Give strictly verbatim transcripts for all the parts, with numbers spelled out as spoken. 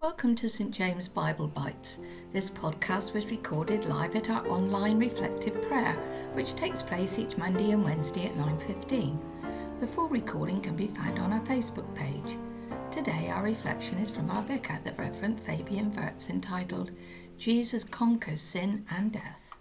Welcome to Saint James Bible Bites. This podcast was recorded live at our online reflective prayer, which takes place each Monday and Wednesday at nine fifteen. The full recording can be found on our Facebook page. Today our reflection is from our vicar, the Reverend Fabian Wirtz, entitled Jesus Conquers Sin and Death.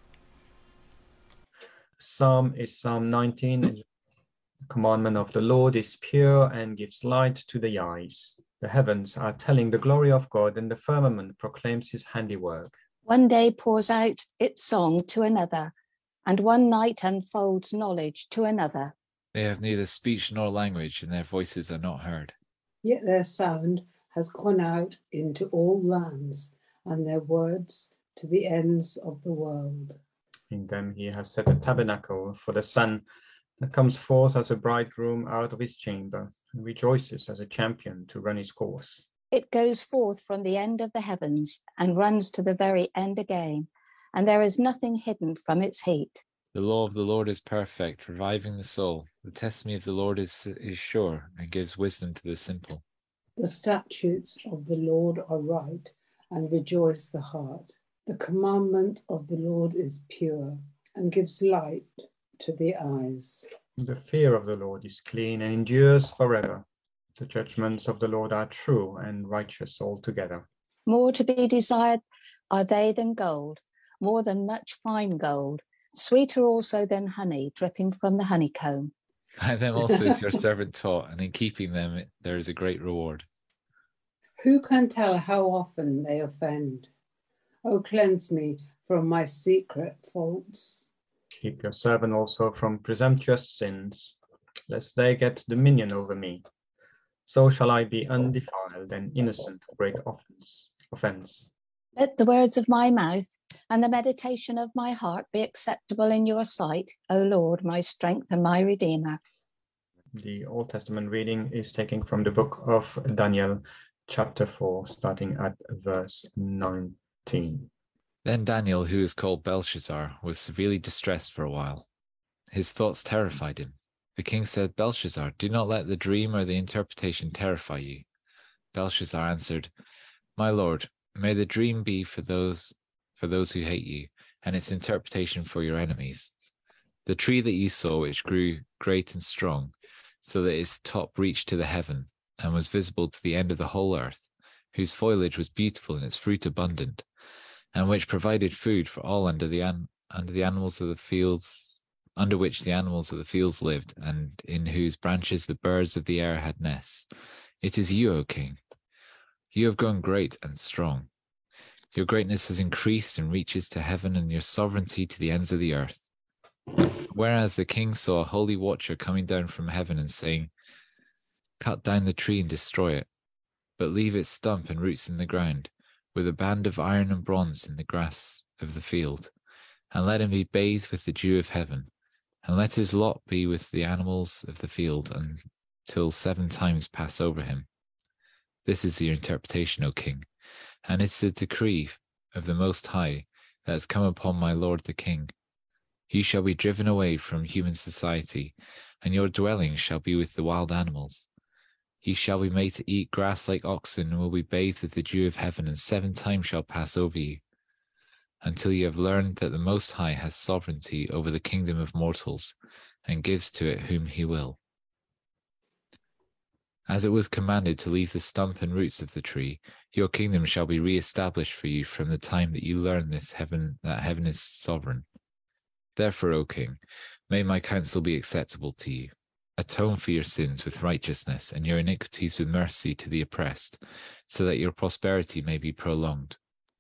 Psalm is Psalm nineteen. The commandment of the Lord is pure and gives light to the eyes. The heavens are telling the glory of God, and the firmament proclaims his handiwork. One day pours out its song to another, and one night unfolds knowledge to another. They have neither speech nor language, and their voices are not heard. Yet their sound has gone out into all lands, and their words to the ends of the world. In them he has set a tabernacle for the sun that comes forth as a bridegroom out of his chamber, and rejoices as a champion to run his course. It goes forth from the end of the heavens and runs to the very end again, and there is nothing hidden from its heat. The law of the Lord is perfect, reviving the soul. The testimony of the Lord is, is sure and gives wisdom to the simple. The statutes of the Lord are right and rejoice the heart. The commandment of the Lord is pure and gives light to the eyes. The fear of the Lord is clean and endures forever. The judgments of the Lord are true and righteous altogether. More to be desired are they than gold, more than much fine gold, sweeter also than honey dripping from the honeycomb. By them also is your servant taught, and in keeping them there is a great reward. Who can tell how often they offend? Oh, cleanse me from my secret faults. Keep your servant also from presumptuous sins, lest they get dominion over me. So shall I be undefiled and innocent of great offense. offense. Let the words of my mouth and the meditation of my heart be acceptable in your sight, O Lord, my strength and my Redeemer. The Old Testament reading is taken from the book of Daniel, chapter four, starting at verse nineteen. Then Daniel, who is called Belshazzar, was severely distressed for a while. His thoughts terrified him. The king said, Belshazzar, do not let the dream or the interpretation terrify you. Belshazzar answered, My lord, may the dream be for those for those who hate you, and its interpretation for your enemies. The tree that you saw, which grew great and strong, so that its top reached to the heaven, and was visible to the end of the whole earth, whose foliage was beautiful and its fruit abundant, and which provided food for all under the an, under the animals of the fields, under which the animals of the fields lived, and in whose branches the birds of the air had nests. It is you, O king. You have grown great and strong. Your greatness has increased and reaches to heaven, and your sovereignty to the ends of the earth. Whereas the king saw a holy watcher coming down from heaven and saying, Cut down the tree and destroy it, but leave its stump and roots in the ground, with a band of iron and bronze in the grass of the field, and let him be bathed with the dew of heaven, and let his lot be with the animals of the field until seven times pass over him. This is the interpretation, O king, and it is a decree of the Most High that has come upon my lord the king. You shall be driven away from human society, and your dwelling shall be with the wild animals. Ye shall be made to eat grass like oxen, and will be bathed with the dew of heaven, and seven times shall pass over you, until you have learned that the Most High has sovereignty over the kingdom of mortals, and gives to it whom he will. As it was commanded to leave the stump and roots of the tree, your kingdom shall be re-established for you from the time that you learn this heaven, that heaven is sovereign. Therefore, O king, may my counsel be acceptable to you. Atone for your sins with righteousness, and your iniquities with mercy to the oppressed, so that your prosperity may be prolonged.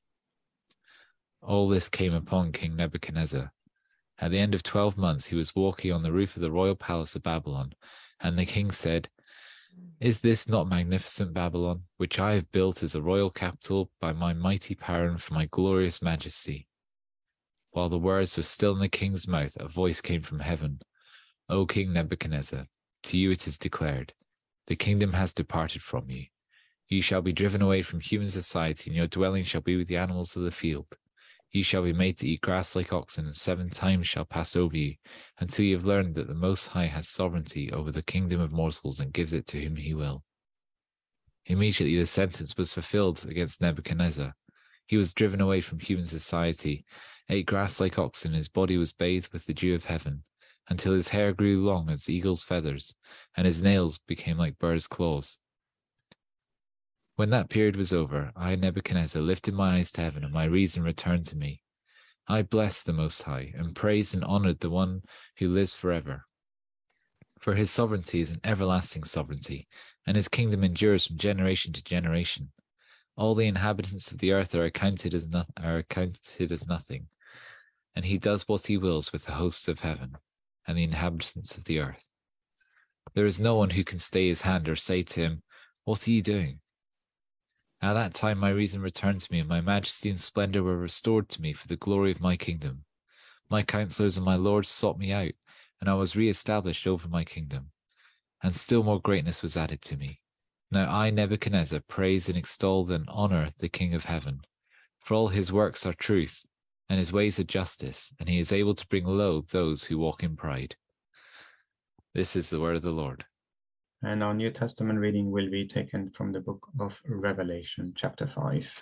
All this came upon King Nebuchadnezzar. At the end of twelve months he was walking on the roof of the royal palace of Babylon, and the king said, Is this not magnificent Babylon, which I have built as a royal capital by my mighty power and for my glorious majesty? While the words were still in the king's mouth, a voice came from heaven. O King Nebuchadnezzar, to you it is declared, the kingdom has departed from you. You shall be driven away from human society, and your dwelling shall be with the animals of the field. You shall be made to eat grass like oxen, and seven times shall pass over you, until you have learned that the Most High has sovereignty over the kingdom of mortals and gives it to whom he will. Immediately the sentence was fulfilled against Nebuchadnezzar. He was driven away from human society, ate grass like oxen, his body was bathed with the dew of heaven, until his hair grew long as eagle's feathers, and his nails became like birds' claws. When that period was over, I, Nebuchadnezzar, lifted my eyes to heaven, and my reason returned to me. I blessed the Most High, and praised and honored the one who lives forever. For his sovereignty is an everlasting sovereignty, and his kingdom endures from generation to generation. All the inhabitants of the earth are accounted as no- are accounted as nothing, and he does what he wills with the hosts of heaven and the inhabitants of the earth. There is no one who can stay his hand or say to him, "What are you doing?" At that time my reason returned to me, and my majesty and splendor were restored to me for the glory of my kingdom. My counselors and my lords sought me out, and I was re-established over my kingdom, and still more greatness was added to me. Now I, Nebuchadnezzar, praise and extol and honor the King of heaven, for all his works are truth, and his ways are justice, and he is able to bring low those who walk in pride. This is the word of the Lord. And our New Testament reading will be taken from the book of Revelation, chapter five.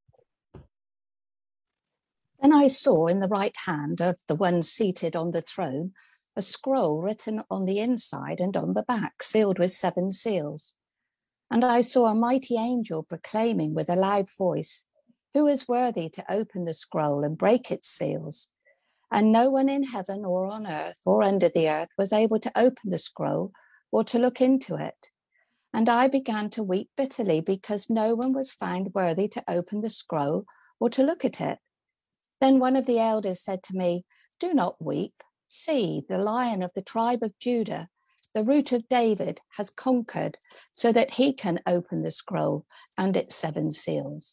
Then I saw in the right hand of the one seated on the throne a scroll written on the inside and on the back, sealed with seven seals. And I saw a mighty angel proclaiming with a loud voice, "Who is worthy to open the scroll and break its seals?" And no one in heaven or on earth or under the earth was able to open the scroll or to look into it. And I began to weep bitterly because no one was found worthy to open the scroll or to look at it. Then one of the elders said to me, "Do not weep. See, the Lion of the tribe of Judah, the Root of David, has conquered so that he can open the scroll and its seven seals."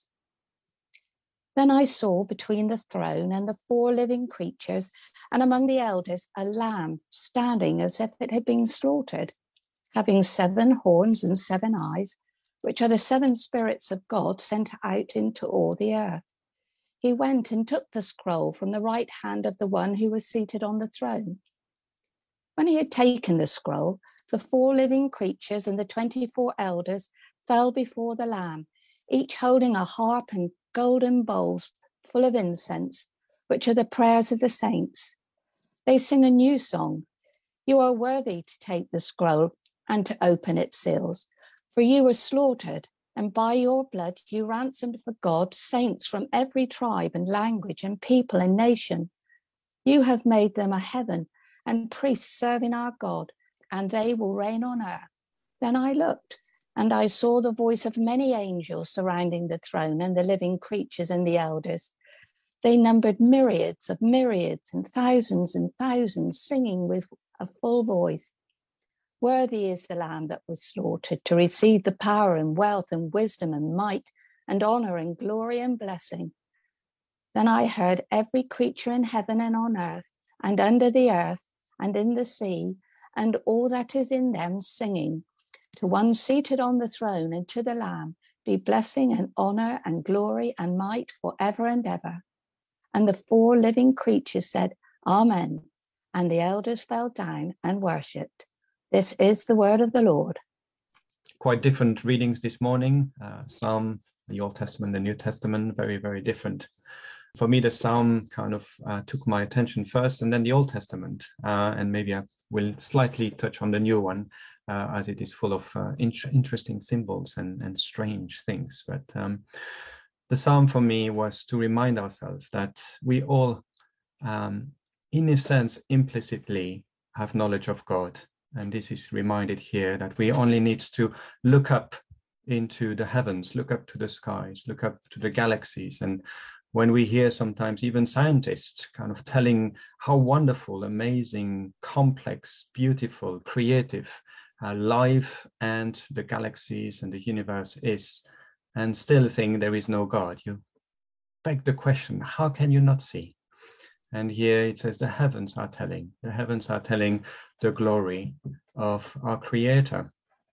Then I saw between the throne and the four living creatures and among the elders a lamb standing as if it had been slaughtered, having seven horns and seven eyes, which are the seven spirits of God sent out into all the earth. He went and took the scroll from the right hand of the one who was seated on the throne. When he had taken the scroll, the four living creatures and the twenty-four elders fell before the Lamb, each holding a harp and golden bowls full of incense, which are the prayers of the saints. They sing a new song. "You are worthy to take the scroll and to open its seals, for you were slaughtered, and by your blood you ransomed for God saints from every tribe and language and people and nation. You have made them a heaven and priests serving our God, and they will reign on earth." Then I looked, and I saw the voice of many angels surrounding the throne and the living creatures and the elders. They numbered myriads of myriads and thousands and thousands, singing with a full voice, "Worthy is the Lamb that was slaughtered to receive the power and wealth and wisdom and might and honor and glory and blessing." Then I heard every creature in heaven and on earth and under the earth and in the sea and all that is in them singing, "To one seated on the throne and to the Lamb be blessing and honor and glory and might forever and ever." And the four living creatures said, "Amen." And the elders fell down and worshipped. This is the word of the Lord. Quite different readings this morning. Uh, Psalm, the Old Testament, the New Testament, very, very different. For me, the Psalm kind of uh, took my attention first, and then the Old Testament. Uh, and maybe I will slightly touch on the new one, uh, as it is full of uh, in- interesting symbols and, and strange things. But um, the Psalm for me was to remind ourselves that we all, um, in a sense, implicitly have knowledge of God. And this is reminded here that we only need to look up into the heavens, look up to the skies, look up to the galaxies. And when we hear sometimes even scientists kind of telling how wonderful, amazing, complex, beautiful, creative uh, life and the galaxies and the universe is, and still think there is no God, you beg the question, how can you not see? And here it says the heavens are telling, the heavens are telling the glory of our Creator.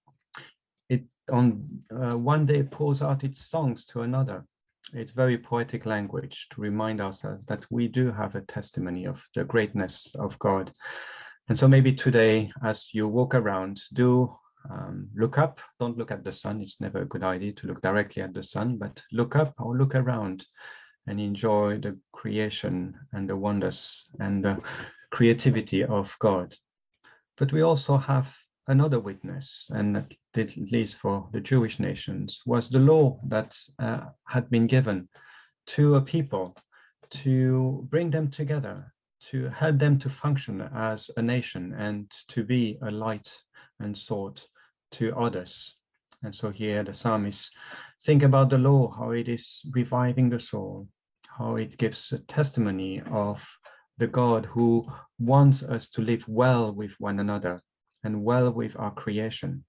It on uh, one day pours out its songs to another. It's very poetic language to remind ourselves that we do have a testimony of the greatness of God. And so maybe today, as you walk around, do um, look up, don't look at the sun. It's never a good idea to look directly at the sun, but look up or look around and enjoy the creation and the wonders and the creativity of God. But we also have another witness, and at least for the Jewish nations, was the law that uh, had been given to a people to bring them together, to help them to function as a nation and to be a light and salt to others. And so here the psalmist think about the law, how it is reviving the soul, how it gives a testimony of the God who wants us to live well with one another and well with our creation.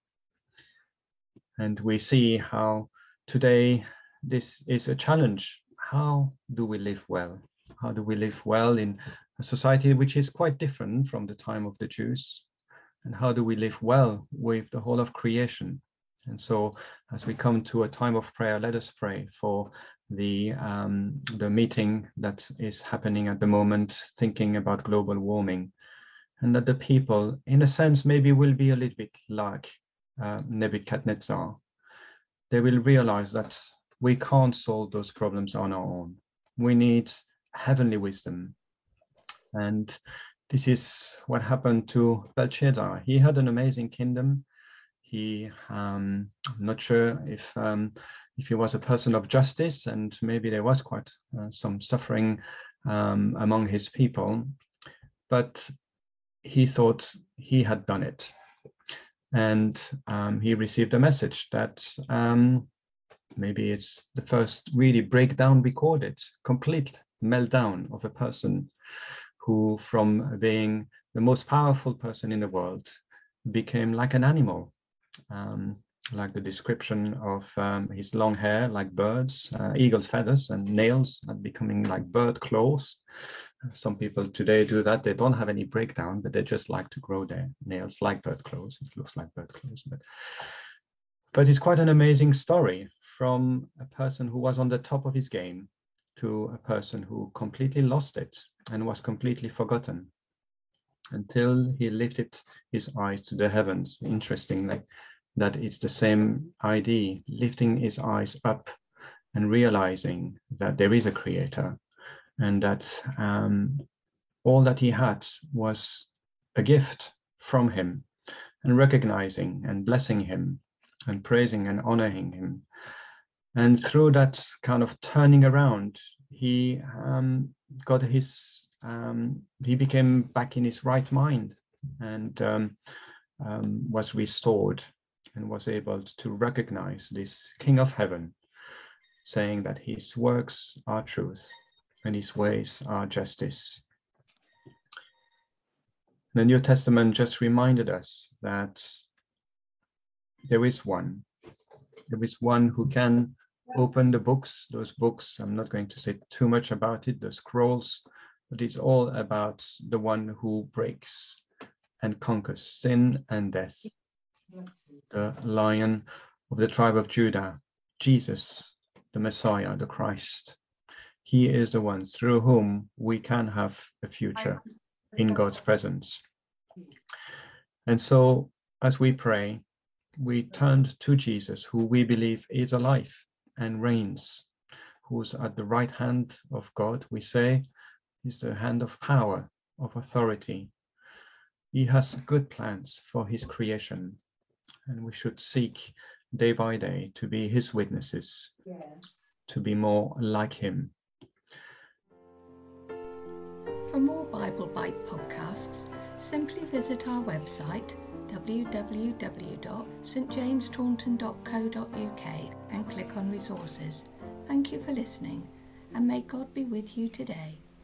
And we see how today this is a challenge. How do we live well? How do we live well in a society which is quite different from the time of the Jews? And how do we live well with the whole of creation? And so as we come to a time of prayer, let us pray for the um, the meeting that is happening at the moment, thinking about global warming, and that the people, in a sense, maybe will be a little bit like uh, Nebuchadnezzar. They will realize that we can't solve those problems on our own. We need heavenly wisdom. And this is what happened to Belshazzar. He had an amazing kingdom. He, um, I'm not sure if um, if he was a person of justice, and maybe there was quite uh, some suffering um, among his people, but he thought he had done it. And um, he received a message that um, maybe it's the first really breakdown recorded, complete meltdown of a person who, from being the most powerful person in the world, became like an animal. Um, like the description of um, his long hair, like birds, uh, eagle's feathers, and nails are becoming like bird claws. Some people today do that. They don't have any breakdown, but they just like to grow their nails like bird claws. It looks like bird claws, but but it's quite an amazing story, from a person who was on the top of his game to a person who completely lost it and was completely forgotten until he lifted his eyes to the heavens. Interestingly, that it's the same idea, lifting his eyes up and realizing that there is a creator, and that um, all that he had was a gift from him, and recognizing and blessing him and praising and honoring him. And through that kind of turning around, he um, got his, um, he became back in his right mind, and um, um, was restored, and was able to recognize this King of Heaven, saying that his works are truth and his ways are justice. The New Testament just reminded us that there is one. There is one who can open the books, those books. I'm not going to say too much about it, the scrolls, but it's all about the one who breaks and conquers sin and death. The Lion of the tribe of Judah, Jesus, the Messiah, the Christ. He is the one through whom we can have a future in God's presence. And so as we pray, we turned to Jesus, who we believe is alive and reigns, who's at the right hand of God, we say, is the hand of power, of authority. He has good plans for his creation, and we should seek day by day to be his witnesses, yeah. To be more like him. For more Bible Bite podcasts, simply visit our website w w w dot st james taunton dot co dot u k and click on resources. Thank you for listening, and may God be with you today.